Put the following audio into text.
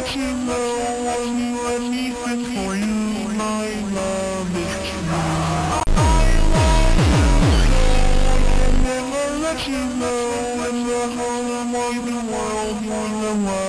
let you know I'll do anything for you. My love is true. I love you so I can never let you know. In the whole wide world, you're the one.